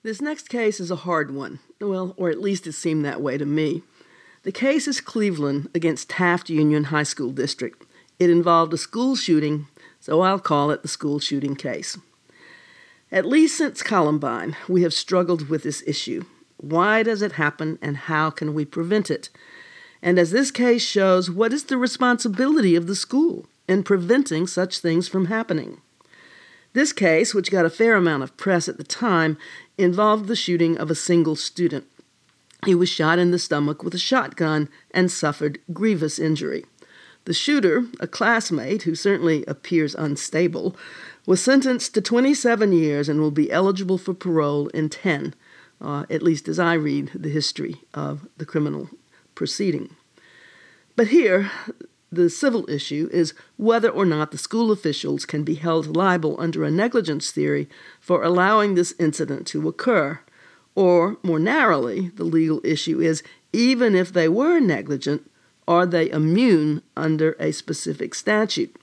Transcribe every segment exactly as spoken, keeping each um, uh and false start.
This next case is a hard one, well, or at least it seemed that way to me. The case is Cleveland against Taft Union High School District. It involved a school shooting, so I'll call it the school shooting case. At least since Columbine, we have struggled with this issue. Why does it happen, and how can we prevent it? And as this case shows, what is the responsibility of the school in preventing such things from happening? This case, which got a fair amount of press at the time, involved the shooting of a single student. He was shot in the stomach with a shotgun and suffered grievous injury. The shooter, a classmate who certainly appears unstable, was sentenced to twenty-seven years and will be eligible for parole in ten, uh, at least as I read the history of the criminal proceeding. But here, the civil issue is whether or not the school officials can be held liable under a negligence theory for allowing this incident to occur. Or, more narrowly, the legal issue is, even if they were negligent, are they immune under a specific statute?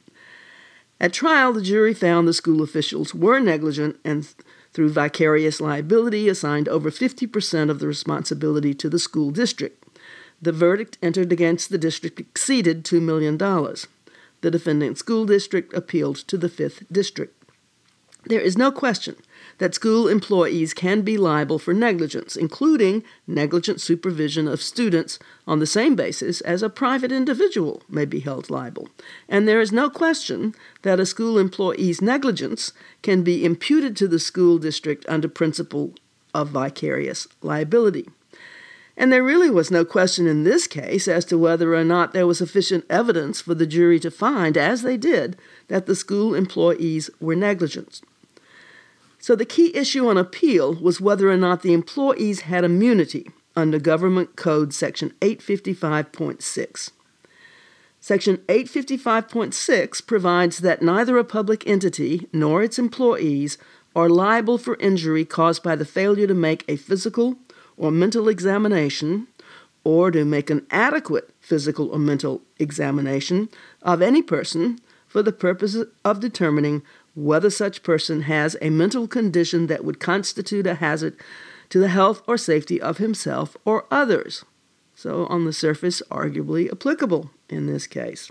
At trial, the jury found the school officials were negligent and, through vicarious liability, assigned over fifty percent of the responsibility to the school district. The verdict entered against the district exceeded two million dollars. The defendant school district appealed to the fifth District. There is no question that school employees can be liable for negligence, including negligent supervision of students on the same basis as a private individual may be held liable. And there is no question that a school employee's negligence can be imputed to the school district under principle of vicarious liability. And there really was no question in this case as to whether or not there was sufficient evidence for the jury to find, as they did, that the school employees were negligent. So the key issue on appeal was whether or not the employees had immunity under Government Code Section eight fifty-five point six. Section eight fifty-five point six provides that neither a public entity nor its employees are liable for injury caused by the failure to make a physical or mental examination, or to make an adequate physical or mental examination of any person for the purpose of determining whether such person has a mental condition that would constitute a hazard to the health or safety of himself or others. So, on the surface, arguably applicable in this case.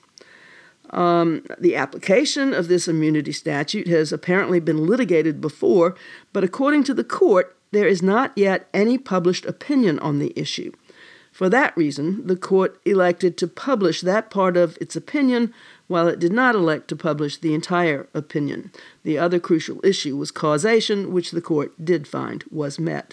Um, the application of this immunity statute has apparently been litigated before, but according to the court, there is not yet any published opinion on the issue. For that reason, the court elected to publish that part of its opinion, while it did not elect to publish the entire opinion. The other crucial issue was causation, which the court did find was met.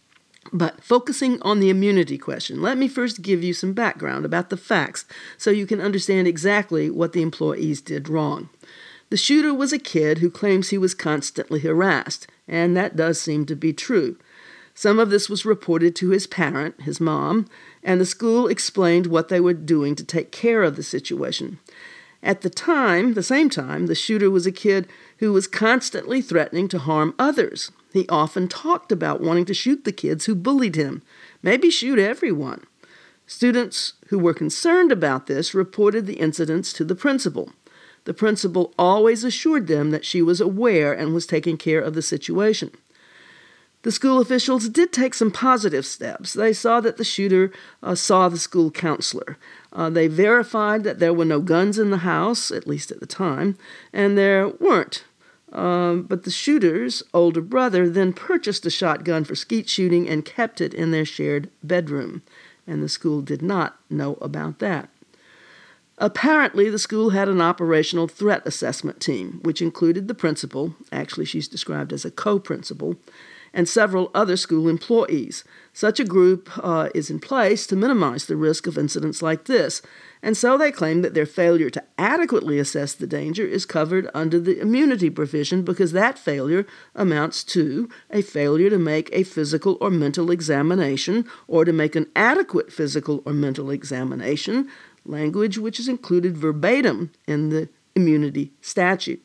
But focusing on the immunity question, let me first give you some background about the facts so you can understand exactly what the employees did wrong. The shooter was a kid who claims he was constantly harassed, and that does seem to be true. Some of this was reported to his parent, his mom, and the school explained what they were doing to take care of the situation. At the time, the same time, the shooter was a kid who was constantly threatening to harm others. He often talked about wanting to shoot the kids who bullied him, maybe shoot everyone. Students who were concerned about this reported the incidents to the principal. The principal always assured them that she was aware and was taking care of the situation. The school officials did take some positive steps. They saw that the shooter uh, saw the school counselor. Uh, they verified that there were no guns in the house, at least at the time, and there weren't. Um, but the shooter's older brother then purchased a shotgun for skeet shooting and kept it in their shared bedroom, and the school did not know about that. Apparently, the school had an operational threat assessment team, which included the principal, actually she's described as a co-principal, and several other school employees. Such a group uh, is in place to minimize the risk of incidents like this, and so they claim that their failure to adequately assess the danger is covered under the immunity provision because that failure amounts to a failure to make a physical or mental examination or to make an adequate physical or mental examination, language which is included verbatim in the immunity statute.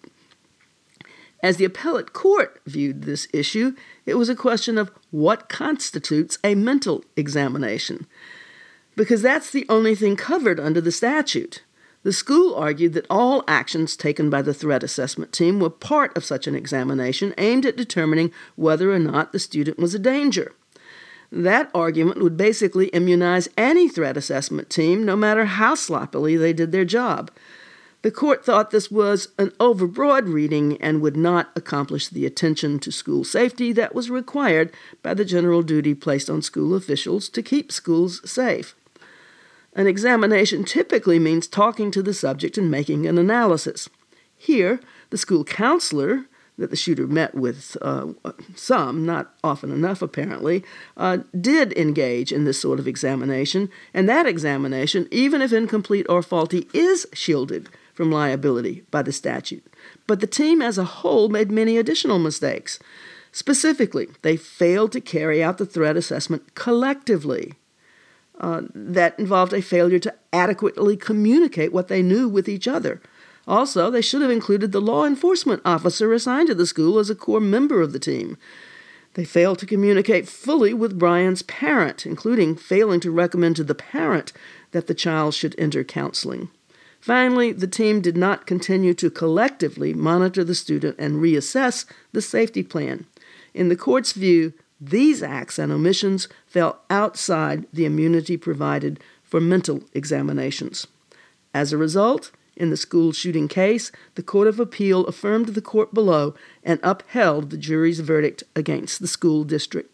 As the appellate court viewed this issue, it was a question of what constitutes a mental examination, because that's the only thing covered under the statute. The school argued that all actions taken by the threat assessment team were part of such an examination aimed at determining whether or not the student was a danger. That argument would basically immunize any threat assessment team, no matter how sloppily they did their job. The court thought this was an overbroad reading and would not accomplish the attention to school safety that was required by the general duty placed on school officials to keep schools safe. An examination typically means talking to the subject and making an analysis. Here, the school counselor that the shooter met with, uh, some, not often enough apparently, uh, did engage in this sort of examination, and that examination, even if incomplete or faulty, is shielded from liability by the statute. But the team as a whole made many additional mistakes. Specifically, they failed to carry out the threat assessment collectively. Uh, that involved a failure to adequately communicate what they knew with each other. Also, they should have included the law enforcement officer assigned to the school as a core member of the team. They failed to communicate fully with Brian's parent, including failing to recommend to the parent that the child should enter counseling. Finally, the team did not continue to collectively monitor the student and reassess the safety plan. In the court's view, these acts and omissions fell outside the immunity provided for mental examinations. As a result, in the school shooting case, the Court of Appeal affirmed the court below and upheld the jury's verdict against the school district.